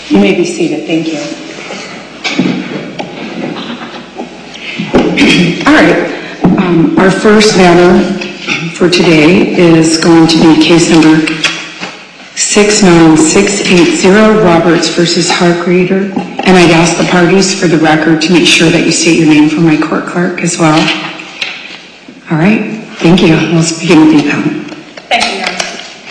You may be seated. Thank you. All right. Our first matter for today is going to be case number 69680, Roberts versus Hargreater. And I'd ask the parties for the record to make sure that you state your name for my court clerk as well. All right. Thank you. Let's begin with the appellant. Thank you, Your Honor.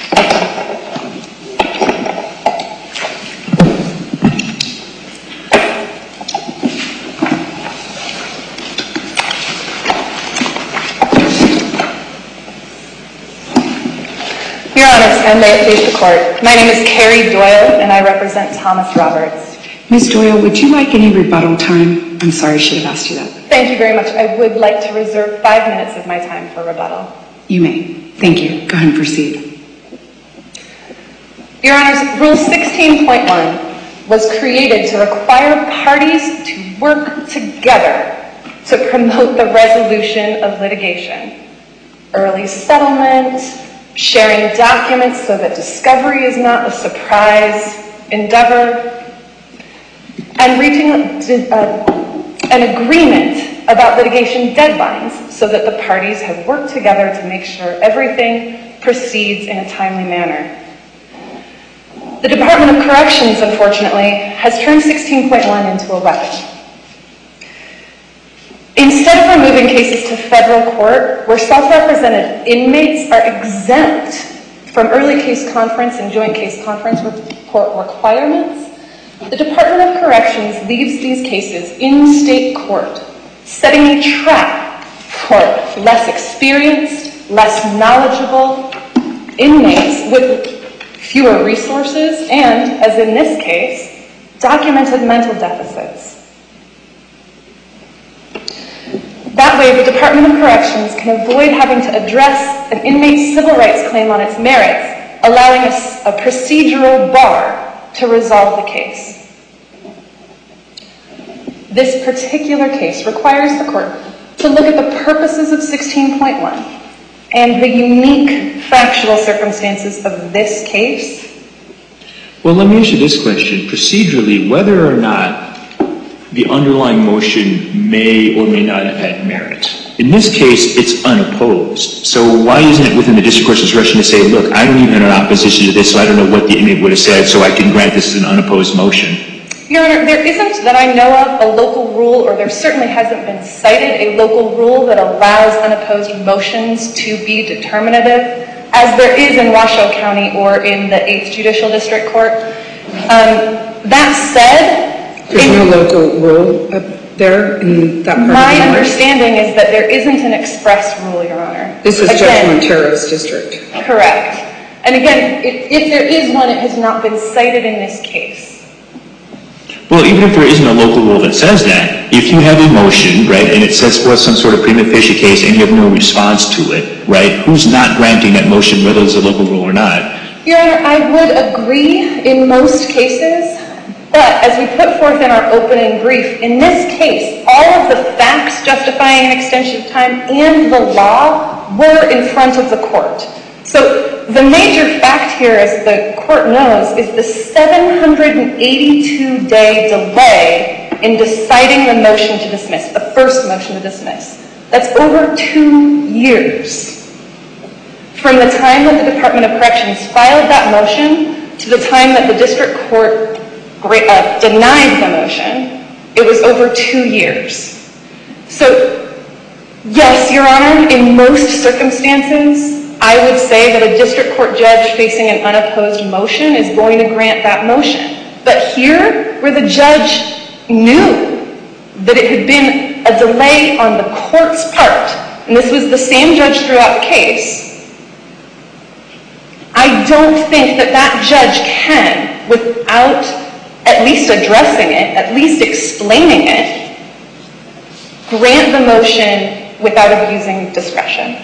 Your Honor, and may it please the court, my name is Carrie Doyle, and I represent Thomas Roberts. Ms. Doyle, would you like any rebuttal time? I'm sorry, I should have asked you that. Thank you very much. I would like to reserve 5 minutes of my time for rebuttal. You may. Thank you. Go ahead and proceed. Your Honors, Rule 16.1 was created to require parties to work together to promote the resolution of litigation. Early settlement, sharing documents so that discovery is not a surprise endeavor, and reaching an agreement about litigation deadlines so that the parties have worked together to make sure everything proceeds in a timely manner. The Department of Corrections, unfortunately, has turned 16.1 into a weapon. Instead of removing cases to federal court, where self-represented inmates are exempt from early case conference and joint case conference report requirements, the Department of Corrections leaves these cases in state court, setting a trap for less experienced, less knowledgeable inmates with fewer resources and, as in this case, documented mental deficits. That way, the Department of Corrections can avoid having to address an inmate's civil rights claim on its merits, allowing a procedural bar to resolve the case. This particular case requires the court to look at the purposes of 16.1 and the unique factual circumstances of this case. Well, let me ask you this question. Procedurally, whether or not the underlying motion may or may not have had merit. In this case, it's unopposed. So why isn't it within the district court's discretion to say, look, I don't even have an opposition to this, so I don't know what the inmate would have said, so I can grant this as an unopposed motion? Your Honor, there isn't, that I know of, a local rule, or there certainly hasn't been cited a local rule that allows unopposed motions to be determinative, as there is in Washoe County or in the 8th Judicial District Court. That said, there's no local rule up there in that part of the my understanding is that there isn't an express rule, Your Honor. This is Judge Montero's district. Correct. And again, if there is one, it has not been cited in this case. Well, even if there isn't a local rule that says that, if you have a motion, right, and it sets forth some sort of prima facie case and you have no response to it, right, who's not granting that motion, whether it's a local rule or not? Your Honor, I would agree in most cases, but as we put forth in our opening brief, in this case, all of the facts justifying an extension of time and the law were in front of the court. So the major fact here, as the court knows, is the 782-day delay in deciding the motion to dismiss, the first motion to dismiss. That's over 2 years. From the time that the Department of Corrections filed that motion to the time that the district court denied the motion, it was over 2 years. So, yes, Your Honor, in most circumstances, I would say that a district court judge facing an unopposed motion is going to grant that motion. But here, where the judge knew that it had been a delay on the court's part, and this was the same judge throughout the case, I don't think that that judge can, without at least addressing it, at least explaining it, grant the motion without abusing discretion.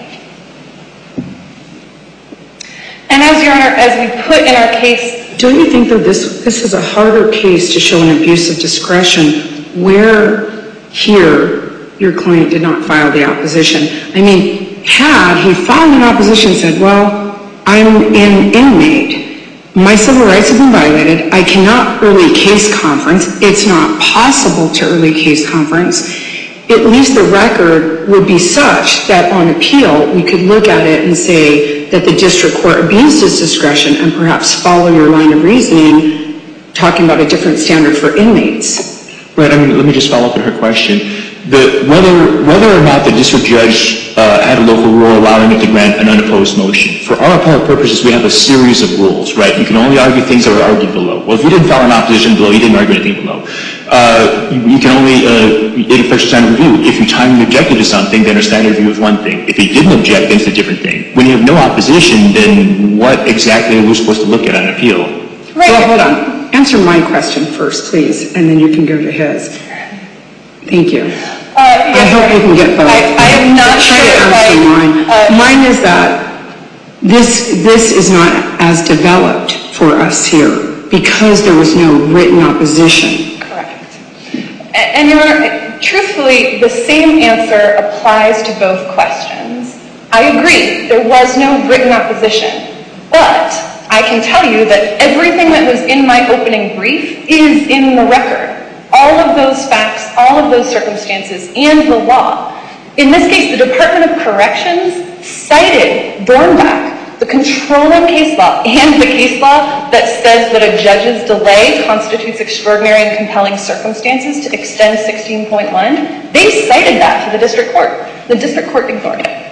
And as, Your Honor, as we put in our case... Don't you think that this is a harder case to show an abuse of discretion where here your client did not file the opposition? I mean, had he filed an opposition and said, well, I'm an inmate, my civil rights have been violated. I cannot early case conference. It's not possible to early case conference. At least the record would be such that on appeal, we could look at it and say that the district court abused its discretion and perhaps follow your line of reasoning, talking about a different standard for inmates. Right, let me just follow up on her question. Whether or not the district judge had a local rule allowing it to grant an unopposed motion, for our appellate purposes, we have a series of rules, right? You can only argue things that are argued below. Well, if you didn't file an opposition below, you didn't argue anything below. You can only, it affects your standard review. If you timely objected to something, then a standard review is one thing. If you didn't object, then it's a different thing. When you have no opposition, then what exactly are we supposed to look at on appeal? Right. Well, hold on. Answer my question first, please, and then you can go to his. Thank you. I hope you can get both. I am not sure. Try to answer mine. Mine is that this is not as developed for us here because there was no written opposition. Correct. And Your Honor, truthfully, the same answer applies to both questions. I agree, there was no written opposition, but I can tell you that everything that was in my opening brief is in the record. All of those facts, all of those circumstances, and the law. In this case, the Department of Corrections cited Dornbach, the controlling case law, and the case law that says that a judge's delay constitutes extraordinary and compelling circumstances to extend 16.1. They cited that to the district court. The district court ignored it.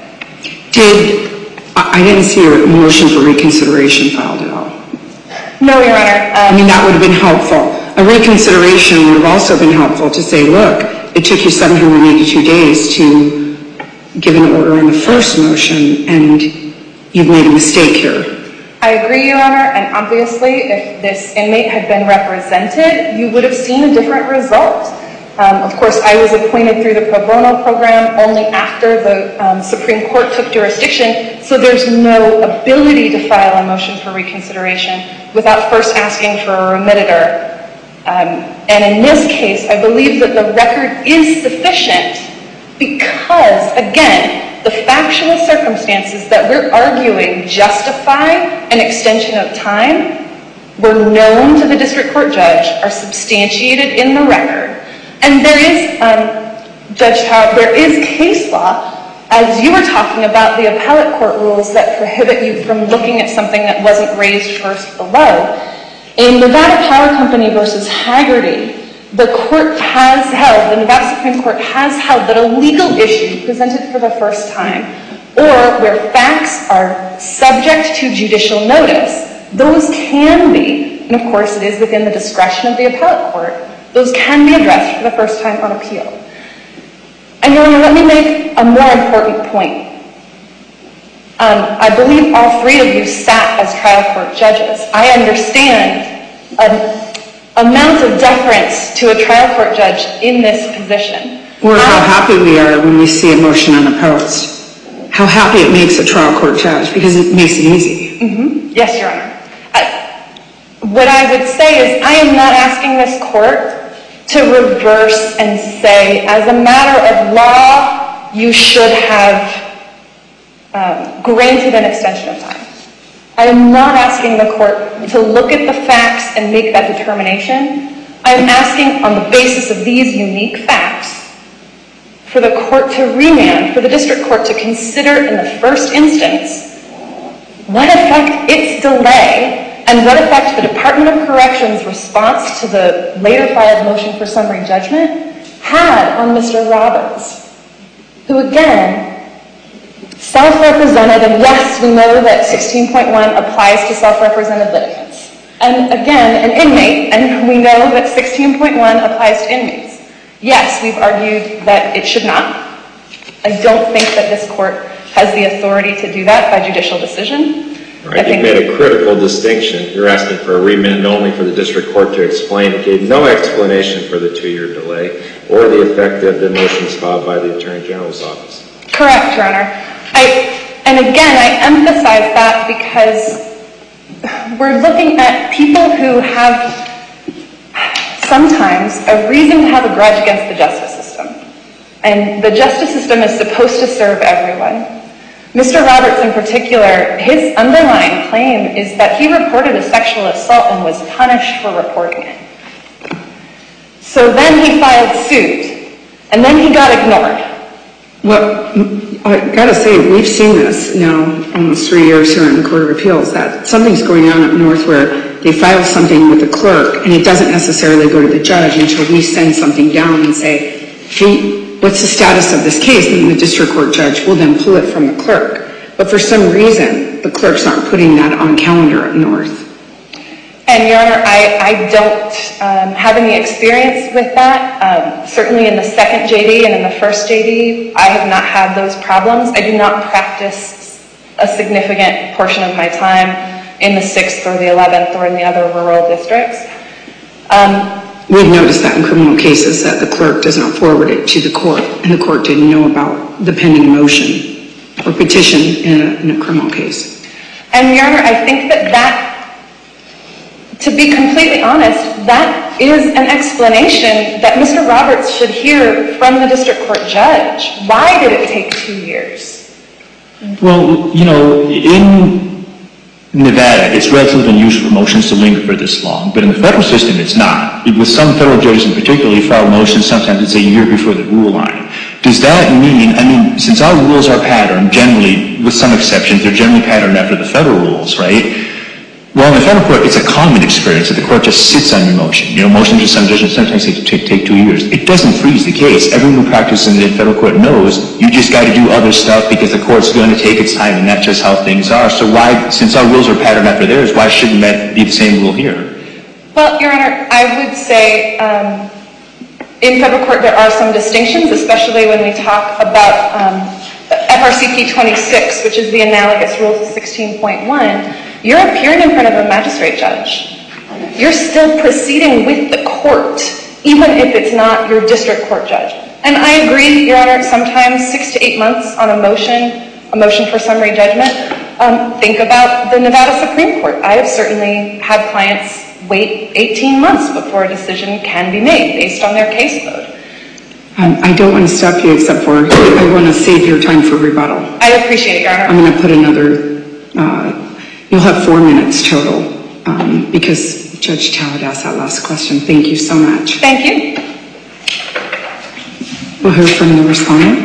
I didn't see a motion for reconsideration filed at all. No, Your Honor. That would have been helpful. A reconsideration would have also been helpful to say, look, it took you 782 days to give an order on the first motion, and you've made a mistake here. I agree, Your Honor, and obviously, if this inmate had been represented, you would have seen a different result. Of course, I was appointed through the pro bono program only after the Supreme Court took jurisdiction, so there's no ability to file a motion for reconsideration without first asking for a remittitor. And in this case, I believe that the record is sufficient because, again, the factual circumstances that we're arguing justify an extension of time were known to the district court judge, are substantiated in the record. And there is, Judge Taub, there is case law, as you were talking about the appellate court rules that prohibit you from looking at something that wasn't raised first below. In Nevada Power Company versus Hagerty, the Nevada Supreme Court has held that a legal issue presented for the first time, or where facts are subject to judicial notice, those can be, and of course it is within the discretion of the appellate court, those can be addressed for the first time on appeal. And Your Honor, let me make a more important point. I believe all three of you sat as trial court judges. I understand an amount of deference to a trial court judge in this position. Or how happy we are when we see a motion unopposed. How happy it makes a trial court judge, because it makes it easy. Mm-hmm. Yes, Your Honor. What I would say is I am not asking this court to reverse and say, as a matter of law, you should have granted an extension of time. I am not asking the court to look at the facts and make that determination. I am asking, on the basis of these unique facts, for the court to remand, for the district court to consider in the first instance what effect its delay and what effect the Department of Corrections' response to the later filed motion for summary judgment had on Mr. Robbins, who again, self-represented, and yes, we know that 16.1 applies to self-represented litigants. And again, an inmate, and we know that 16.1 applies to inmates. Yes, we've argued that it should not. I don't think that this court has the authority to do that by judicial decision. Right, you've made a critical distinction. You're asking for a remand only for the district court to explain. It gave no explanation for the 2-year delay or the effect of the motions filed by the Attorney General's office. Correct, Your Honor. And again, I emphasize that because we're looking at people who have sometimes a reason to have a grudge against the justice system. And the justice system is supposed to serve everyone. Mr. Roberts in particular, his underlying claim is that he reported a sexual assault and was punished for reporting it. So then he filed suit, and then he got ignored. Well, I gotta say, we've seen this now almost 3 years here in the Court of Appeals, that something's going on up north where they file something with the clerk and it doesn't necessarily go to the judge until we send something down and say, hey, what's the status of this case? And the district court judge will then pull it from the clerk. But for some reason, the clerks aren't putting that on calendar up north. And, Your Honor, I don't have any experience with that. Certainly in the second JD and in the first JD, I have not had those problems. I do not practice a significant portion of my time in the 6th or the 11th or in the other rural districts. We've noticed that in criminal cases that the clerk does not forward it to the court, and the court didn't know about the pending motion or petition in a criminal case. And, Your Honor, I think that to be completely honest, that is an explanation that Mr. Roberts should hear from the district court judge. Why did it take 2 years? Well, in Nevada, it's relatively unusual for motions to linger for this long, but in the federal system, it's not. With some federal judges in particular, you file motions, sometimes it's a year before the rule line. Does that mean, since our rules are patterned, generally, with some exceptions, they're generally patterned after the federal rules, right? Well, in the federal court, it's a common experience that the court just sits on your motion. Motions to some judges sometimes take 2 years. It doesn't freeze the case. Everyone who practices in the federal court knows you just got to do other stuff because the court's going to take its time, and that's just how things are. So why, since our rules are patterned after theirs, why shouldn't that be the same rule here? Well, Your Honor, I would say in federal court there are some distinctions, especially when we talk about FRCP 26, which is the analogous rule to 16.1. You're appearing in front of a magistrate judge. You're still proceeding with the court, even if it's not your district court judge. And I agree, Your Honor, sometimes 6 to 8 months on a motion for summary judgment. Think about the Nevada Supreme Court. I have certainly had clients wait 18 months before a decision can be made based on their caseload. I don't want to stop you except for I want to save your time for rebuttal. I appreciate it, Your Honor. I'm going to put another, you'll have 4 minutes total because Judge Talbot asked that last question. Thank you so much. Thank you. We'll hear from the respondent.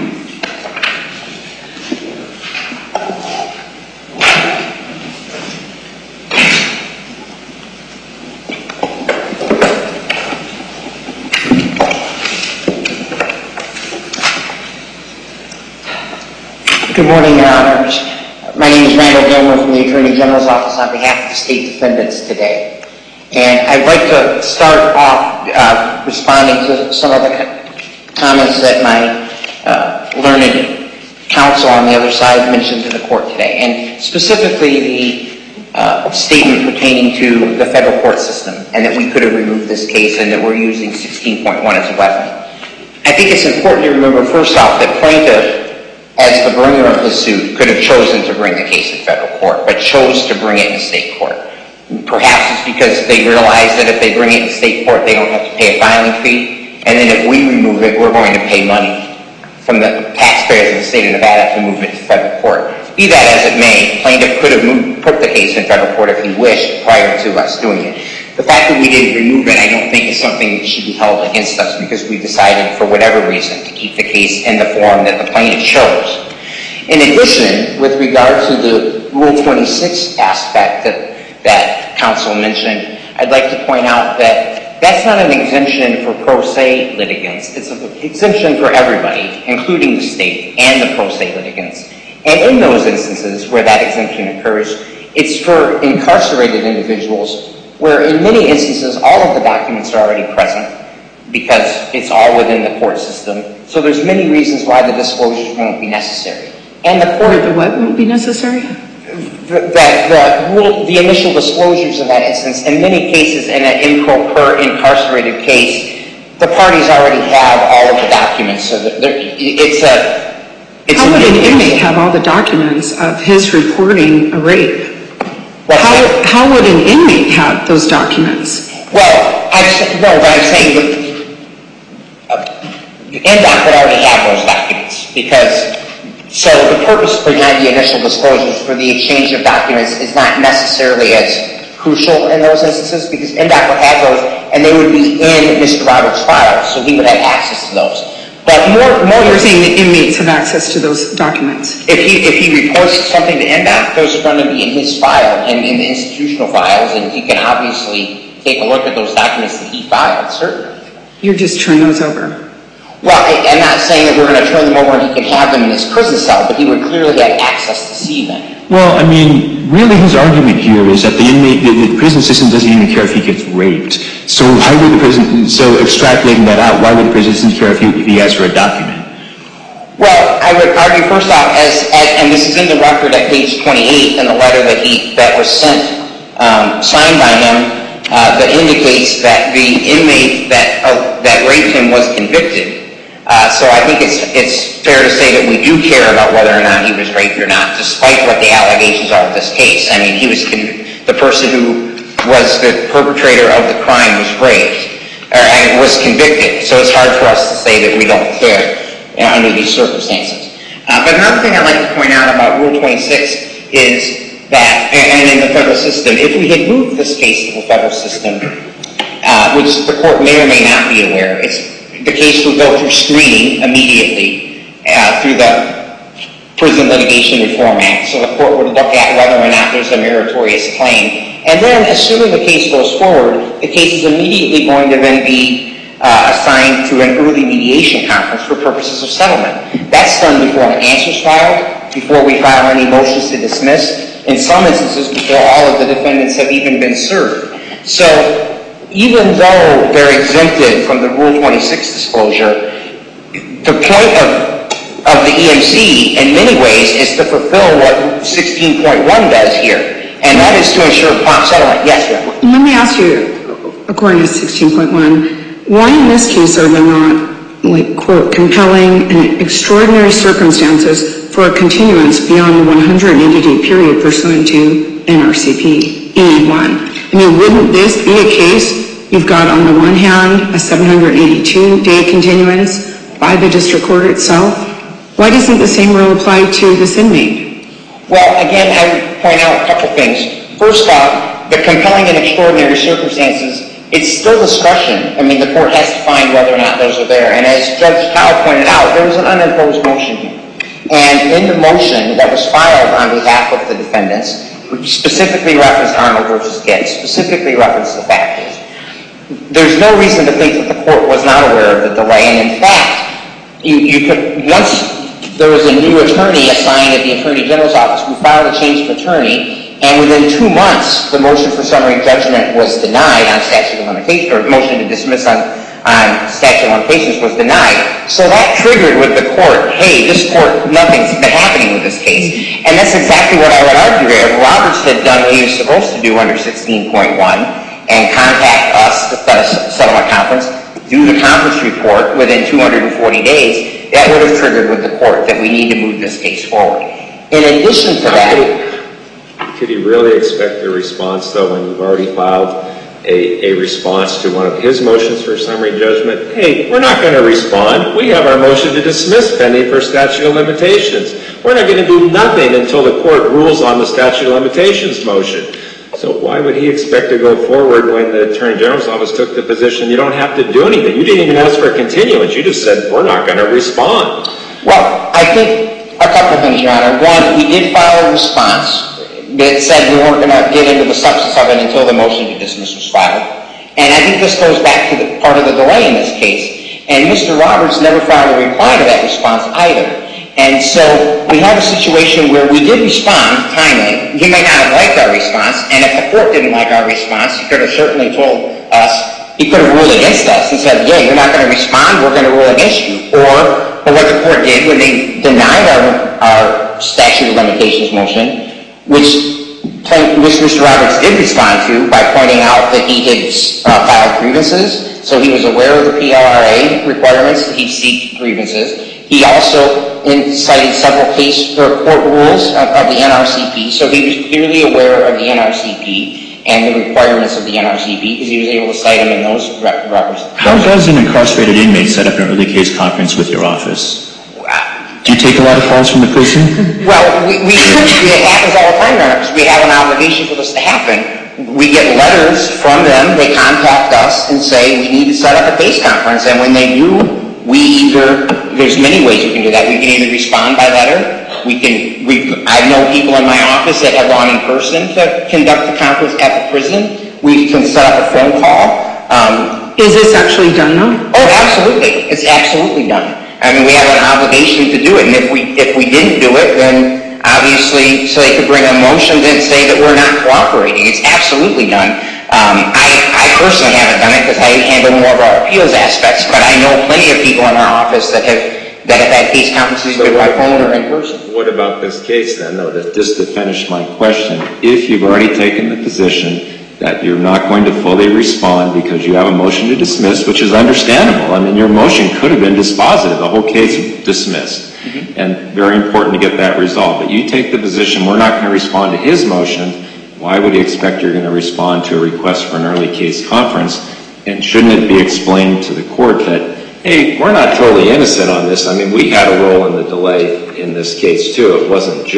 Good morning, Your Honors. My name is Randall Gilmer from the Attorney General's Office on behalf of the state defendants today. And I'd like to start off responding to some of the comments that my learned counsel on the other side mentioned to the court today, and specifically the statement pertaining to the federal court system and that we could have removed this case and that we're using 16.1 as a weapon. I think it's important to remember, first off, that plaintiff, as the bringer of his suit, could have chosen to bring the case in federal court, but chose to bring it in state court. Perhaps it's because they realize that if they bring it in state court, they don't have to pay a filing fee, and then if we remove it, we're going to pay money from the taxpayers of the state of Nevada to move it to federal court. Be that as it may, plaintiff could have put the case in federal court if he wished prior to us doing it. The fact that we didn't remove it, I don't think is something that should be held against us because we decided, for whatever reason, to keep the case in the form that the plaintiff chose. In addition, with regard to the Rule 26 aspect that counsel mentioned, I'd like to point out that that's not an exemption for pro se litigants. It's an exemption for everybody, including the state and the pro se litigants. And in those instances where that exemption occurs, it's for incarcerated individuals where in many instances all of the documents are already present because it's all within the court system. So there's many reasons why the disclosures won't be necessary. And the court... The what won't be necessary? The initial disclosures in that instance, in many cases in an per incarcerated case, the parties already have all of the documents. So How would an inmate have all the documents of his reporting a rape? How would an inmate have those documents? Well, I'm saying the NDOC would already have those documents because So the purpose behind the initial disclosures for the exchange of documents is not necessarily as crucial in those instances because NDOC would have those and they would be in Mr. Roberts' file, so he would have access to those. But more You're saying the inmates have access to those documents? If he reports something to NDOC, those are going to be in his file and in the institutional files, and he can obviously take a look at those documents that he filed, certainly. You're just turning those over? Well, I'm not saying that we're going to turn them over and he can have them in his prison cell, but he would clearly have access to see them. Well, I mean, really his argument here is that the prison system doesn't even care if he gets raped. So extrapolating that out, why would the prison system care if he asks for a document? Well, I would argue first off, and this is in the record at page 28 in the letter that was sent, signed by him, that indicates that the inmate that raped him was convicted. So I think it's fair to say that we do care about whether or not he was raped or not, despite what the allegations are of this case. I mean, the person who was the perpetrator of the crime was raped, and was convicted. So it's hard for us to say that we don't care under these circumstances. But another thing I'd like to point out about Rule 26 is that, and in the federal system, if we had moved this case to the federal system, which the court may or may not be aware, the case would go through screening immediately through the Prison Litigation Reform Act. So the court would look at whether or not there's a meritorious claim. And then, assuming the case goes forward, the case is immediately going to then be assigned to an early mediation conference for purposes of settlement. That's done before an answer's filed, before we file any motions to dismiss, in some instances before all of the defendants have even been served. So even though they're exempted from the Rule 26 disclosure, the point of the EMC in many ways is to fulfill what 16.1 does here, and that is to ensure prompt settlement. Yes, ma'am. Let me ask you, according to 16.1, why in this case are there not, quote, compelling and extraordinary circumstances for a continuance beyond the 180-day period pursuant to NRCP E1? I mean, wouldn't this be a case you've got on the one hand a 782-day continuance by the district court itself? Why doesn't the same rule apply to this inmate? Well, again, I would point out a couple things. First off, the compelling and extraordinary circumstances, it's still discretion. I mean, the court has to find whether or not those are there. And as Judge Kyle pointed out, there was an unimposed motion here. And in the motion that was filed on behalf of the defendants, which specifically referenced Arnold versus Getz, specifically referenced the factors, there's no reason to think that the court was not aware of the delay. And in fact, you could, once there was a new attorney assigned at the Attorney General's office, we filed a change of attorney, and within 2 months, the motion for summary judgment was denied on statute of limitations, or motion to dismiss on statute of limitations was denied. So that triggered with the court, hey, this court, nothing's been happening with this case. And that's exactly what I would argue here. If Roberts had done what he was supposed to do under 16.1 and contact us to set a settlement conference, do the conference report within 240 days, that would have triggered with the court that we need to move this case forward. In addition to that... Could he really expect a response, though, when you've already filed a response to one of his motions for summary judgment? Hey, we're not going to respond. We have our motion to dismiss pending for statute of limitations. We're not going to do nothing until the court rules on the statute of limitations motion. So why would he expect to go forward when the Attorney General's office took the position you don't have to do anything? You didn't even ask for a continuance. You just said, we're not going to respond. Well, I think a couple of things, Your Honor. One, we did file a response that said we weren't going to get into the substance of it until the motion to dismiss was filed. And I think this goes back to the part of the delay in this case. And Mr. Roberts never filed a reply to that response either. And so we have a situation where we did respond timely. He may not have liked our response, and if the court didn't like our response, he could have certainly told us, he could have ruled against us and said, yeah, you're not going to respond, we're going to rule against you. Or what the court did when they denied our statute of limitations motion, which Mr. Roberts did respond to by pointing out that he had filed grievances, so he was aware of the PLRA requirements that he'd seek grievances. He also cited several court rules of the NRCP, so he was clearly aware of the NRCP and the requirements of the NRCP because he was able to cite them in those records. How does an incarcerated inmate set up an early case conference with your office? Do you take a lot of calls from the prison? Well, it happens all the time, Your Honor, because we have an obligation for this to happen. We get letters from them, they contact us and say, we need to set up a case conference, and when they do, there's many ways we can do that. We can either respond by letter, I know people in my office that have gone in person to conduct the conference at the prison. We can set up a phone call. Is this actually done though? Oh, absolutely. It's absolutely done. I mean, we have an obligation to do it, and if we didn't do it, then obviously, so they could bring a motion and say that we're not cooperating. It's absolutely done. I personally haven't done it because I handle more of our appeals aspects, but I know plenty of people in our office that have had case conferences either by phone or in person. What about this case then, though? Just to finish my question, if you've already taken the position that you're not going to fully respond because you have a motion to dismiss, which is understandable. I mean, your motion could have been dispositive, the whole case dismissed, and very important to get that resolved. But you take the position we're not going to respond to his motion, why would he expect you're going to respond to a request for an early case conference? And shouldn't it be explained to the court that, hey, we're not totally innocent on this. I mean, we had a role in the delay in this case, too. It wasn't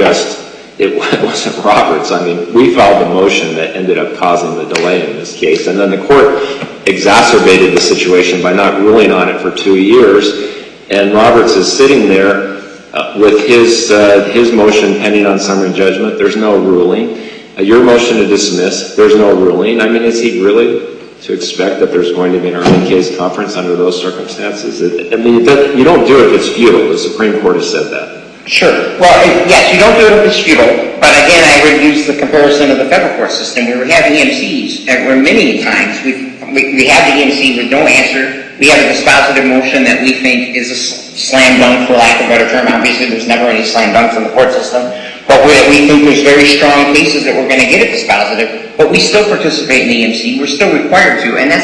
Roberts. I mean, we filed the motion that ended up causing the delay in this case. And then the court exacerbated the situation by not ruling on it for 2 years. And Roberts is sitting there with his motion pending on summary judgment. There's no ruling. Your motion to dismiss, there's no ruling. I mean, is he really to expect that there's going to be an early case conference under those circumstances? I mean, you don't do it if it's futile. The Supreme Court has said that. Sure. Well, yes, you don't do it if it's futile, but again, I would use the comparison of the federal court system where we have EMCs, and where many times we have the EMC with no answer. We have a dispositive motion that we think is a slam dunk, for lack of a better term. Obviously, there's never any slam dunks in the court system, but we think there's very strong cases that we're going to get a dispositive, but we still participate in the EMC. We're still required to, and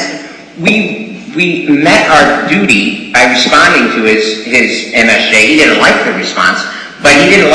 we met our duty by responding to his MSJ. He didn't like the response, but he didn't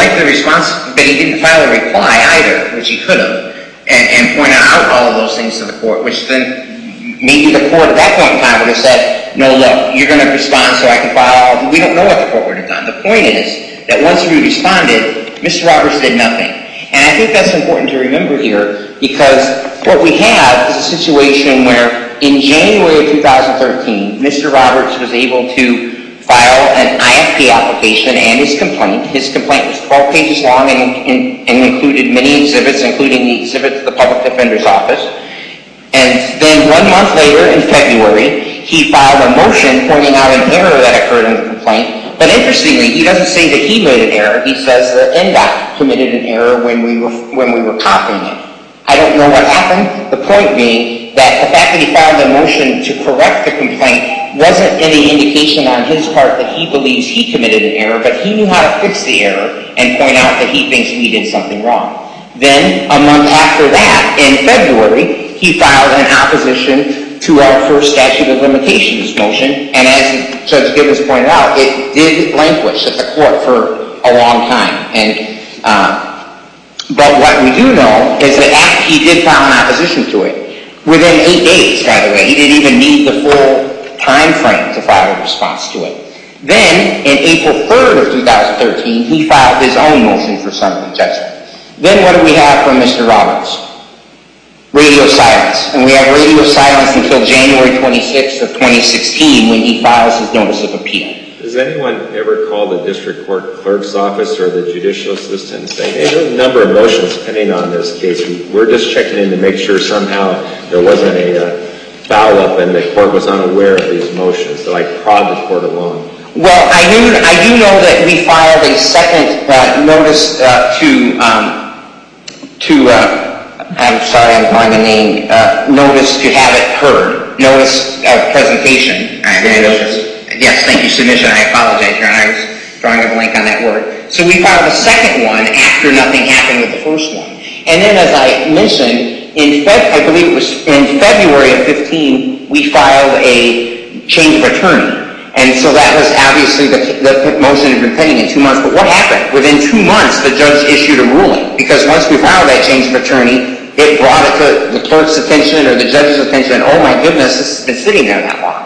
file a reply either, which he could have, and point out all of those things to the court, which then maybe the court at that point in time would have said, no, look, you're going to respond so I can file. We don't know what the court would have done. The point is that once we responded, Mr. Roberts did nothing. And I think that's important to remember here, because what we have is a situation where in January of 2013, Mr. Roberts was able to file an IFP application and his complaint. His complaint was 12 pages long and included many exhibits, including the exhibit to the Public Defender's Office. And then 1 month later, in February, he filed a motion pointing out an error that occurred in the complaint. But interestingly, he doesn't say that he made an error. He says that NDOT committed an error when we were copying it. I don't know what happened. The point being that the fact that he filed a motion to correct the complaint wasn't any indication on his part that he believes he committed an error, but he knew how to fix the error and point out that he thinks we did something wrong. Then, a month after that, in February, he filed an opposition to our first statute of limitations motion, and as Judge Gibbons pointed out, it did languish at the court for a long time. But what we do know is that after he did file an opposition to it, within 8 days, by the way, he didn't even need the full time frame to file a response to it. Then, in April 3rd of 2013, he filed his own motion for summary judgment. Then what do we have from Mr. Roberts? Radio silence. And we have radio silence until January 26th of 2016 when he files his notice of appeal. Does anyone ever call the district court clerk's office or the judicial assistant and say, hey, there's a number of motions pending on this case. We're just checking in to make sure somehow there wasn't a foul-up and the court was unaware of these motions, so I prod the court along. Well, I do know that we filed a second notice I'm sorry, I'm calling the name, notice to have it heard, notice of presentation. Yes, thank you, submission. I apologize, Your Honor. I was drawing a blank on that word. So we filed a second one after nothing happened with the first one. And then, as I mentioned, I believe it was in February of 15, we filed a change of attorney. And so that was obviously the motion had been pending in 2 months. But what happened? Within 2 months, the judge issued a ruling. Because once we filed that change of attorney, it brought it to the clerk's attention or the judge's attention, and oh my goodness, this has been sitting there that long.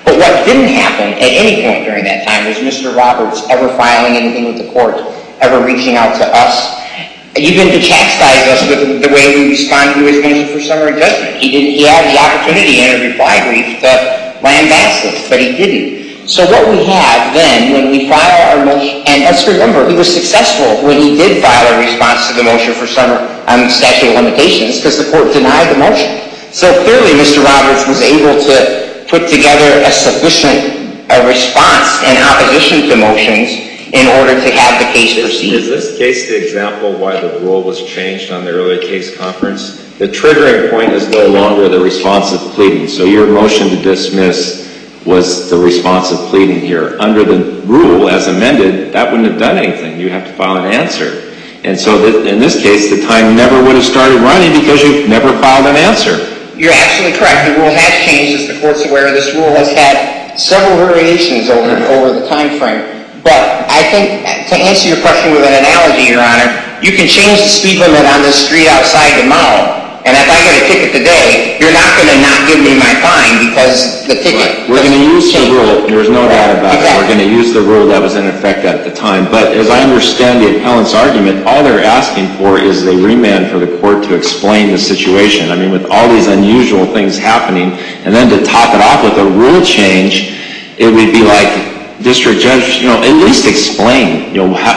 But what didn't happen at any point during that time was Mr. Roberts ever filing anything with the court, ever reaching out to us, even to chastise us with the way we responded to his motion for summary judgment. He had the opportunity in a reply brief to lambast us, but he didn't. So what we have then, when we file our motion, and let's remember, he was successful when he did file a response to the motion for statute of limitations, because the court denied the motion. So clearly Mr. Roberts was able to put together a sufficient response in opposition to motions in order to have the case proceed. Is this case the example why the rule was changed on the early case conference? The triggering point is no longer the responsive pleading. So your motion to dismiss was the responsive pleading here. Under the rule, as amended, that wouldn't have done anything. You have to file an answer. And so in this case, the time never would have started running because you've never filed an answer. You're absolutely correct. The rule has changed. As the court's aware, this rule has had several variations over the time frame. But I think, to answer your question with an analogy, Your Honor, you can change the speed limit on the street outside the mall. And if I get a ticket today, you're not going to not give me my fine because the ticket... We're going to use the rule. There's no doubt about it. We're going to use the rule that was in effect at the time. But as I understand the appellant's argument, all they're asking for is a remand for the court to explain the situation. I mean, with all these unusual things happening, and then to top it off with a rule change, it would be like, District Judge, at least explain,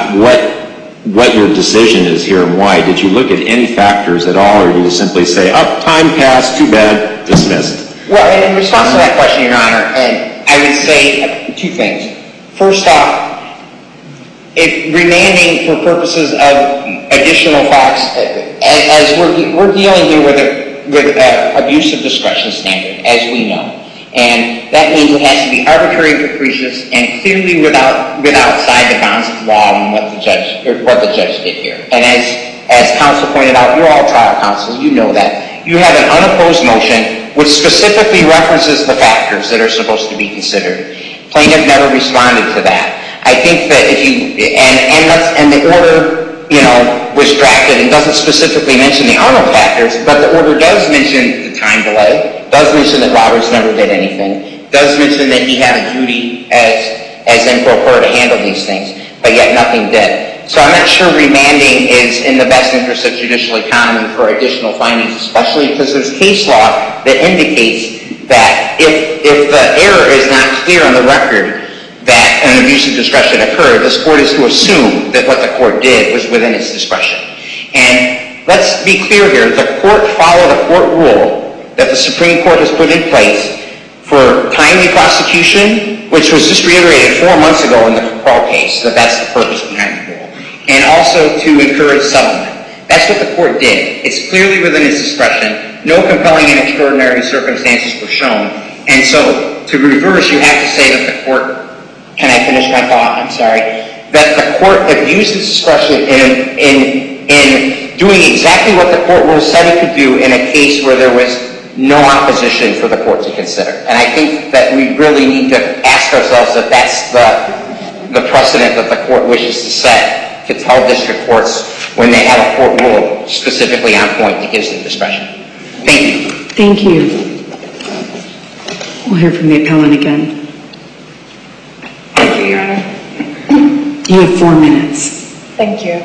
what your decision is here and why. Did you look at any factors at all, or did you simply say, time passed, too bad, dismissed? Well, in response to that question, Your Honor, and I would say two things. First off, remanding for purposes of additional facts, as we're dealing here with abuse of discretion standard, as we know. And that means it has to be arbitrary and capricious and clearly outside the bounds of law and what the judge did here. And as counsel pointed out, you're all trial counsel, you know that. You have an unopposed motion which specifically references the factors that are supposed to be considered. Plaintiff never responded to that. I think that if you, and the order, was drafted and doesn't specifically mention the Arnold factors, but the order does mention the time delay, does mention that Roberts never did anything, does mention that he had a duty as in pro per to handle these things, but yet nothing did. So I'm not sure remanding is in the best interest of judicial economy for additional findings, especially because there's case law that indicates that if the error is not clear on the record that an abuse of discretion occurred, this court is to assume that what the court did was within its discretion. And let's be clear here, the court followed a court rule that the Supreme Court has put in place for timely prosecution, which was just reiterated 4 months ago in the Capral case, that's the purpose behind the rule, and also to encourage settlement. That's what the court did. It's clearly within its discretion. No compelling and extraordinary circumstances were shown. And so, to reverse, you have to say that the court, can I finish my thought? I'm sorry. That the court abused its discretion in doing exactly what the court rule said it could do in a case where there was no opposition for the court to consider. And I think that we really need to ask ourselves if that's the precedent that the court wishes to set to tell district courts when they have a court rule specifically on point that gives them discretion. Thank you. Thank you. We'll hear from the appellant again. Thank you, Your Honor. You have 4 minutes. Thank you.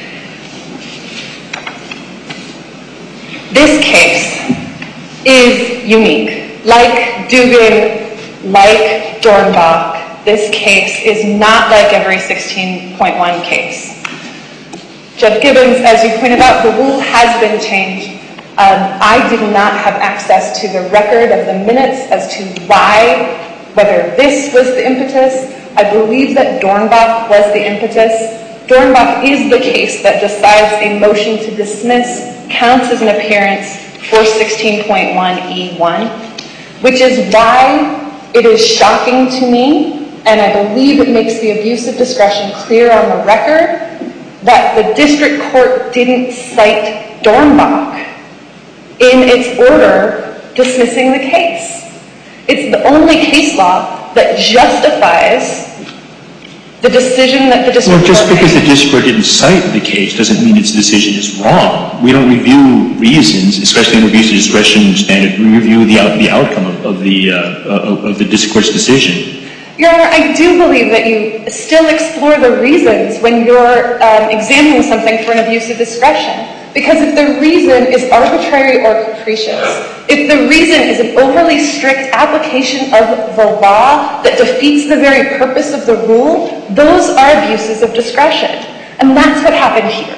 This case is unique. Like Dugan, like Dornbach, this case is not like every 16.1 case. Judge Gibbons, as you pointed out, the rule has been changed. I did not have access to the record of the minutes as to why, whether this was the impetus. I believe that Dornbach was the impetus. Dornbach is the case that decides a motion to dismiss counts as an appearance for 16.1E1, which is why it is shocking to me, and I believe it makes the abuse of discretion clear on the record, that the district court didn't cite Dornbach in its order dismissing the case. It's the only case law that justifies The decision that the district Well, just court because made- the district court didn't cite the case doesn't mean its decision is wrong. We don't review reasons, especially in abuse of discretion standard. We review the outcome of the district court's decision. Your Honor, I do believe that you still explore the reasons when you're examining something for an abuse of discretion. Because if the reason is arbitrary or capricious, if the reason is an overly strict application of the law that defeats the very purpose of the rule, those are abuses of discretion. And that's what happened here.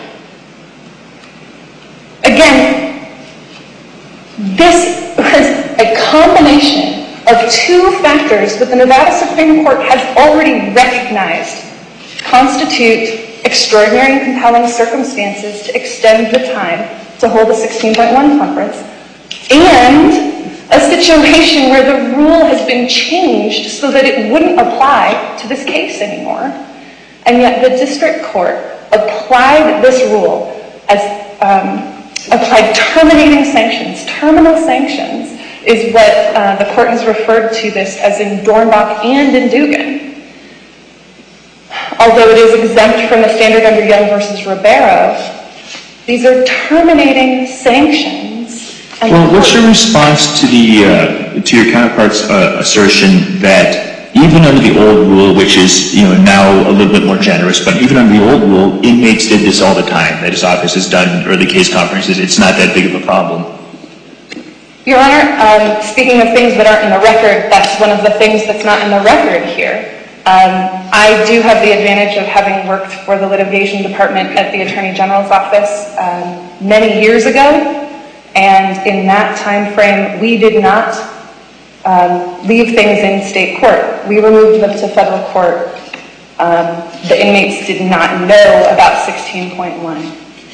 Again, this was a combination of two factors that the Nevada Supreme Court has already recognized constitute extraordinary and compelling circumstances to extend the time to hold a 16.1 conference, and a situation where the rule has been changed so that it wouldn't apply to this case anymore. And yet the district court applied this rule as applied terminating sanctions. Terminal sanctions is what the court has referred to this as in Dornbach and in Dugan. Although it is exempt from the standard under Young versus Ribeiro, these are terminating sanctions. And Well, what's your response to your counterpart's assertion that even under the old rule, which is now a little bit more generous, but even under the old rule, inmates did this all the time? That his office has done early case conferences. It's not that big of a problem. Your Honor, speaking of things that aren't in the record, that's one of the things that's not in the record here. I do have the advantage of having worked for the litigation department at the Attorney General's office many years ago, and in that time frame, we did not leave things in state court. We removed them to federal court. The inmates did not know about 16.1.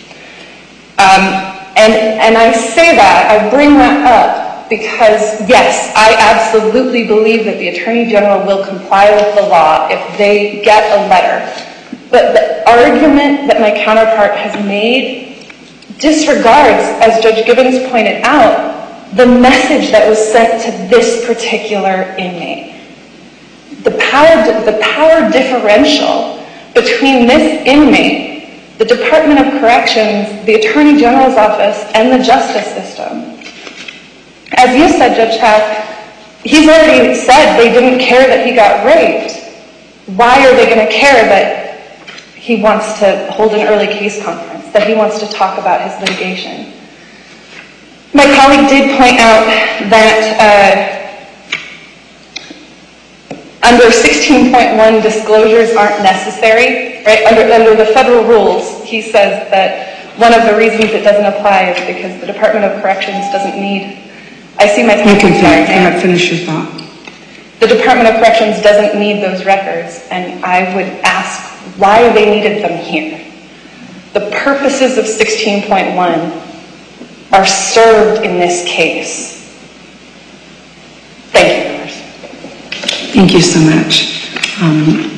And I say that, I bring that up because, yes, I absolutely believe that the Attorney General will comply with the law if they get a letter. But the argument that my counterpart has made disregards, as Judge Gibbons pointed out, the message that was sent to this particular inmate. The power differential between this inmate, the Department of Corrections, the Attorney General's office, and the justice system. As you said, Judge Taft, he's already said they didn't care that he got raped. Why are they going to care that he wants to hold an early case conference, that he wants to talk about his litigation? My colleague did point out that under 16.1, disclosures aren't necessary, right? Under the federal rules, he says that one of the reasons it doesn't apply is because the Department of Corrections doesn't need. I see my time. You can finish your thought. The Department of Corrections doesn't need those records, and I would ask why they needed them here. The purposes of 16.1 are served in this case. Thank you, Congress. Thank you so much.